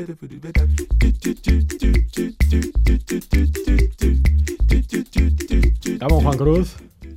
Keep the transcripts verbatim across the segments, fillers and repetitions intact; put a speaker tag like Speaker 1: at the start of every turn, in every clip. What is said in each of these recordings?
Speaker 1: Vamos, Juan Cruz.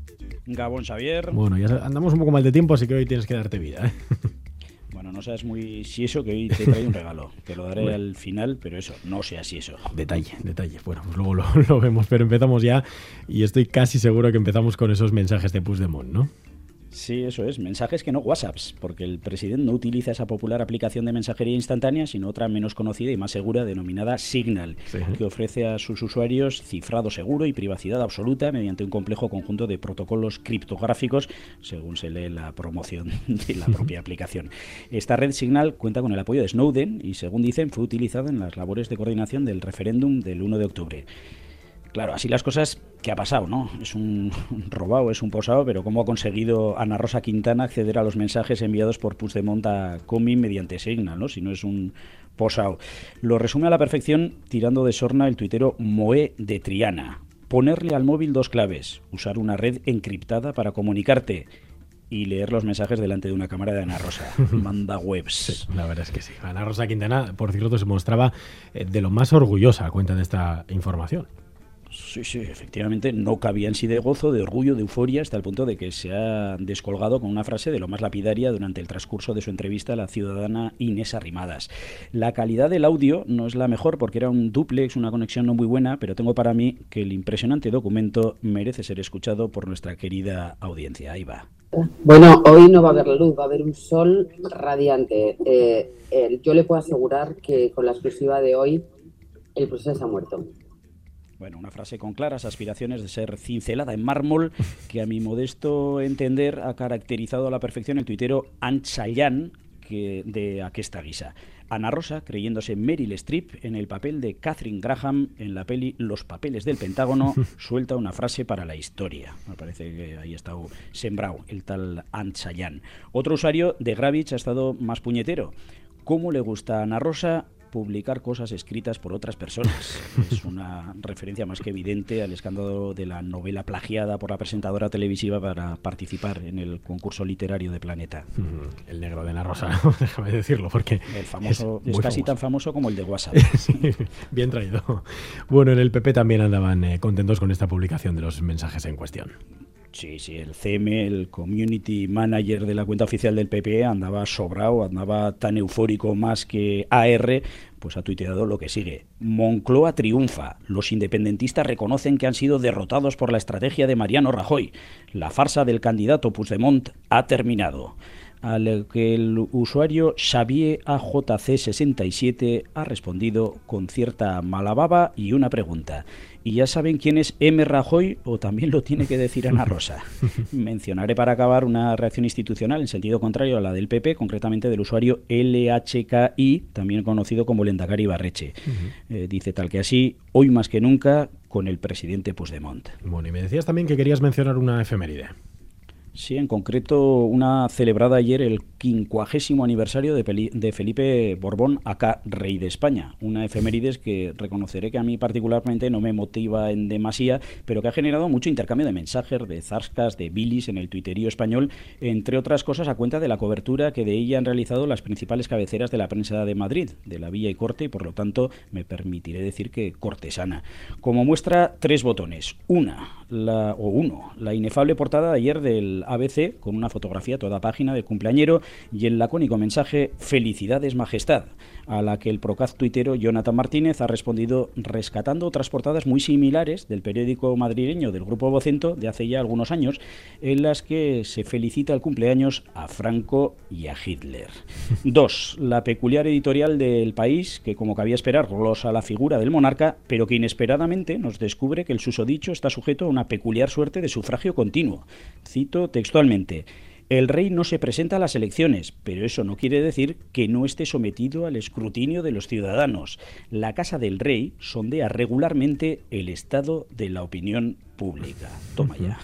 Speaker 2: Gabón, Xavier.
Speaker 1: Bueno, ya andamos un poco mal de tiempo, así que hoy tienes que darte vida, ¿eh?
Speaker 2: Bueno, no seas muy si eso, que hoy te traigo un regalo. Te lo daré al final, pero eso, no seas si eso.
Speaker 1: Detalle, detalle. Bueno, pues luego lo, lo vemos, pero empezamos ya y estoy casi seguro que empezamos con esos mensajes de Puigdemont, ¿no?
Speaker 2: Sí, eso es. Mensajes que no WhatsApps, porque el presidente no utiliza esa popular aplicación de mensajería instantánea, sino otra menos conocida y más segura denominada Signal, sí, que ofrece a sus usuarios cifrado seguro y privacidad absoluta mediante un complejo conjunto de protocolos criptográficos, según se lee la promoción de la propia aplicación. Esta red Signal cuenta con el apoyo de Snowden y, según dicen, fue utilizada en las labores de coordinación del referéndum del uno de octubre. Claro, así las cosas, ¿qué ha pasado, no? Es un, un robado, es un posado, pero ¿cómo ha conseguido Ana Rosa Quintana acceder a los mensajes enviados por Puigdemont a Comín mediante Signal, ¿no? Si no es un posado. Lo resume a la perfección tirando de sorna el tuitero Moé de Triana. Ponerle al móvil dos claves, usar una red encriptada para comunicarte y leer los mensajes delante de una cámara de Ana Rosa. Manda webs.
Speaker 1: Sí, la verdad es que sí. Ana Rosa Quintana, por cierto, se mostraba de lo más orgullosa a cuenta de esta información.
Speaker 2: Sí, sí, efectivamente no cabía en sí de gozo, de orgullo, de euforia, hasta el punto de que se ha descolgado con una frase de lo más lapidaria durante el transcurso de su entrevista a la ciudadana Inés Arrimadas. La calidad del audio no es la mejor porque era un dúplex, una conexión no muy buena, pero tengo para mí que el impresionante documento merece ser escuchado por nuestra querida audiencia. Ahí va.
Speaker 3: Bueno, hoy no va a haber luz, va a haber un sol radiante. Eh, eh, yo le puedo asegurar que con la exclusiva de hoy el proceso se ha muerto.
Speaker 2: Bueno, una frase con claras aspiraciones de ser cincelada en mármol que a mi modesto entender ha caracterizado a la perfección el tuitero Anchayan que de aquesta guisa. Ana Rosa, creyéndose Meryl Streep en el papel de Catherine Graham en la peli Los papeles del Pentágono, suelta una frase para la historia. Me parece que ahí ha estado sembrado el tal Anchayan. Otro usuario de Gravich ha estado más puñetero. ¿Cómo le gusta a Ana Rosa publicar cosas escritas por otras personas? Es una referencia más que evidente al escándalo de la novela plagiada por la presentadora televisiva para participar en el concurso literario de Planeta.
Speaker 1: El negro de Ana Rosa, déjame decirlo, porque
Speaker 2: el famoso es,
Speaker 1: es
Speaker 2: casi
Speaker 1: famoso.
Speaker 2: Tan famoso como el de WhatsApp.
Speaker 1: Sí, bien traído. Bueno, en el P P también andaban eh, contentos con esta publicación de los mensajes en cuestión.
Speaker 2: Sí, sí, el C M, el Community Manager de la cuenta oficial del P P, andaba sobrado, andaba tan eufórico más que A R, pues ha tuiteado lo que sigue. Moncloa triunfa. Los independentistas reconocen que han sido derrotados por la estrategia de Mariano Rajoy. La farsa del candidato Puigdemont ha terminado. Al que el usuario Xavier A J C sesenta y siete ha respondido con cierta mala baba y una pregunta. ¿Y ya saben quién es M. Rajoy o también lo tiene que decir Ana Rosa? Mencionaré para acabar una reacción institucional en sentido contrario a la del P P, concretamente del usuario L H K I, también conocido como Lehendakari Ibarretxe. Uh-huh. Eh, dice tal que así, hoy más que nunca con el presidente Puigdemont.
Speaker 1: Bueno, y me decías también que querías mencionar una efeméride.
Speaker 2: Sí, en concreto una celebrada ayer el quincuagésimo aniversario de, Peli- de Felipe Borbón, acá rey de España. Una efemérides que reconoceré que a mí particularmente no me motiva en demasía, pero que ha generado mucho intercambio de mensajes, de zascas, de bilis en el tuiterío español, entre otras cosas a cuenta de la cobertura que de ella han realizado las principales cabeceras de la prensa de Madrid, de la Villa y Corte, y por lo tanto me permitiré decir que cortesana. Como muestra, tres botones. Una, la, o uno, la inefable portada de ayer del A B C, con una fotografía toda página del cumpleañero y el lacónico mensaje «Felicidades, Majestad», a la que el procaz tuitero Jonathan Martínez ha respondido rescatando otras portadas muy similares del periódico madrileño del Grupo Vocento de hace ya algunos años, en las que se felicita el cumpleaños a Franco y a Hitler. Dos, la peculiar editorial del País, que como cabía esperar glosa la figura del monarca, pero que inesperadamente nos descubre que el susodicho está sujeto a una peculiar suerte de sufragio continuo. Cito textualmente: el rey no se presenta a las elecciones, pero eso no quiere decir que no esté sometido al escrutinio de los ciudadanos. La Casa del Rey sondea regularmente el estado de la opinión pública. Toma ya.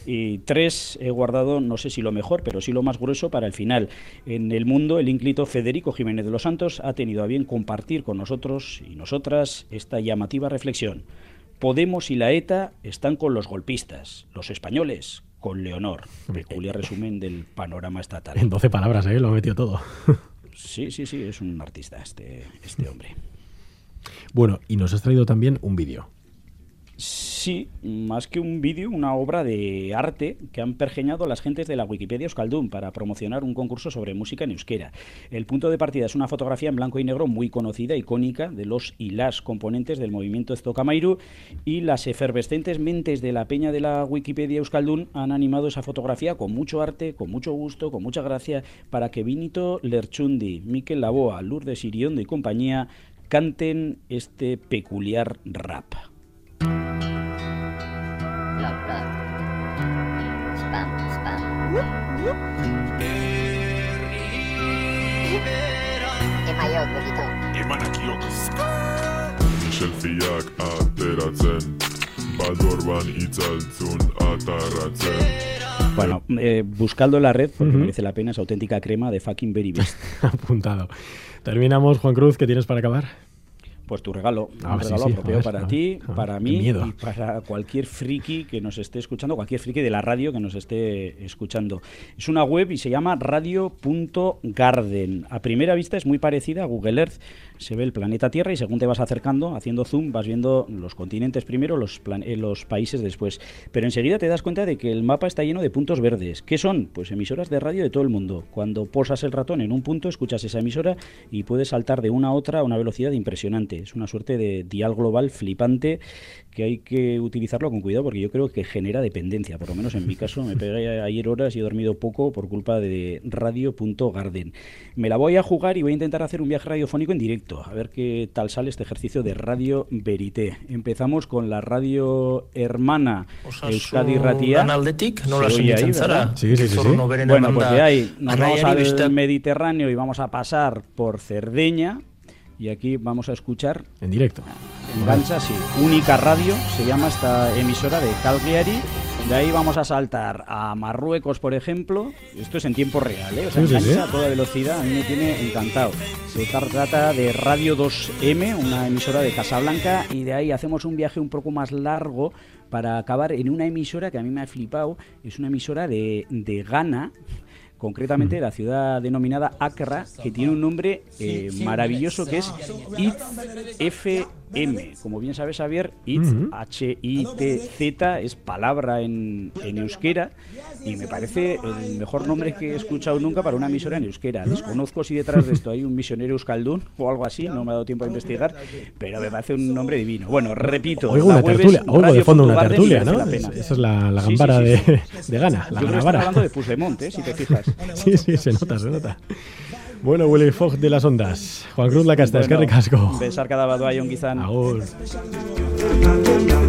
Speaker 2: Y tres, he guardado, no sé si lo mejor, pero sí lo más grueso para el final. En el mundo, el ínclito Federico Jiménez de los Santos ha tenido a bien compartir con nosotros y nosotras esta llamativa reflexión. Podemos y la ETA están con los golpistas, los españoles con Leonor. Peculiar resumen del panorama estatal.
Speaker 1: En doce palabras, ¿eh? Lo ha metido todo.
Speaker 2: Sí, sí, sí, es un artista este, este hombre.
Speaker 1: Bueno, y nos has traído también un vídeo.
Speaker 2: Sí, más que un vídeo, una obra de arte que han pergeñado las gentes de la Wikipedia Euskaldun para promocionar un concurso sobre música en euskera. El punto de partida es una fotografía en blanco y negro muy conocida, icónica, de los y las componentes del movimiento Eztokamairu, y las efervescentes mentes de la peña de la Wikipedia Euskaldun han animado esa fotografía con mucho arte, con mucho gusto, con mucha gracia, para que Vinito Lerchundi, Mikel Laboa, Lourdes Iriondo y compañía canten este peculiar rap.
Speaker 4: Blood, blood. Spam, spam. Emaiok begitu.
Speaker 5: Emanakiok. Selfieak ateratzen, badorban itzaltzun atarratzen.
Speaker 2: Bueno, eh, buscadlo en la red porque uh-huh. merece la pena, es auténtica crema de fucking very best.
Speaker 1: Apuntado. Terminamos, Juan Cruz, ¿qué tienes para acabar?
Speaker 2: Pues tu regalo,
Speaker 1: ah,
Speaker 2: un
Speaker 1: sí,
Speaker 2: regalo
Speaker 1: sí,
Speaker 2: apropiado
Speaker 1: ver,
Speaker 2: para
Speaker 1: ver,
Speaker 2: ti,
Speaker 1: ver,
Speaker 2: para mí
Speaker 1: miedo.
Speaker 2: y para cualquier friki que nos esté escuchando, cualquier friki de la radio que nos esté escuchando. Es una web y se llama radio punto garden. A primera vista es muy parecida a Google Earth. Se ve el planeta Tierra y según te vas acercando, haciendo zoom, vas viendo los continentes primero, los, plan- eh, los países después. Pero enseguida te das cuenta de que el mapa está lleno de puntos verdes. ¿Qué son? Pues emisoras de radio de todo el mundo. Cuando posas el ratón en un punto, escuchas esa emisora y puedes saltar de una a otra a una velocidad impresionante. Es una suerte de dial global flipante que hay que utilizarlo con cuidado porque yo creo que genera dependencia. Por lo menos en mi caso me pegué ayer horas y he dormido poco por culpa de radio punto garden. Me la voy a jugar y voy a intentar hacer un viaje radiofónico en directo. A ver qué tal sale este ejercicio de Radio Verité. Empezamos con la radio hermana Euskadi Irratia.
Speaker 6: No la
Speaker 2: ahí,
Speaker 1: sí, sí, sí, sí.
Speaker 2: Bueno, pues de ahí nos vamos al Mediterráneo y vamos a pasar por Cerdeña. Y aquí vamos a escuchar...
Speaker 1: En directo.
Speaker 2: Engancha, sí. Única Radio se llama esta emisora de Cagliari. De ahí vamos a saltar a Marruecos, por ejemplo. Esto es en tiempo real, ¿eh? O sea,
Speaker 1: sí,
Speaker 2: engancha
Speaker 1: sí, sí.
Speaker 2: a toda velocidad. A mí me tiene encantado. Se trata de Radio dos eme, una emisora de Casablanca. Y de ahí hacemos un viaje un poco más largo para acabar en una emisora que a mí me ha flipado. Es una emisora de, de Ghana, concretamente la ciudad denominada Accra, que tiene un nombre eh, maravilloso que es I T F M. Como bien sabes, Javier, I T, uh-huh. H I T Z, es palabra en, en euskera y me parece el mejor nombre que he escuchado nunca para una emisora en euskera. Desconozco si detrás de esto hay un misionero euskaldún o algo así, no me ha dado tiempo a investigar, pero me parece un nombre divino. Bueno, repito,
Speaker 1: oigo una tertulia, oigo de fondo una tertulia, ¿no?
Speaker 2: La
Speaker 1: Esa es la, la gambara sí, sí, sí, sí. De, de Ghana, la
Speaker 2: Yo creo que están hablando de Puigdemont, ¿eh? Si te fijas.
Speaker 1: Sí, sí, se nota, se nota. Bueno, Willy Fogg de las ondas. Juan Cruz Lacasta, bueno, es que ricasco.
Speaker 2: Besar cada badoa y un guizán.
Speaker 1: Agur.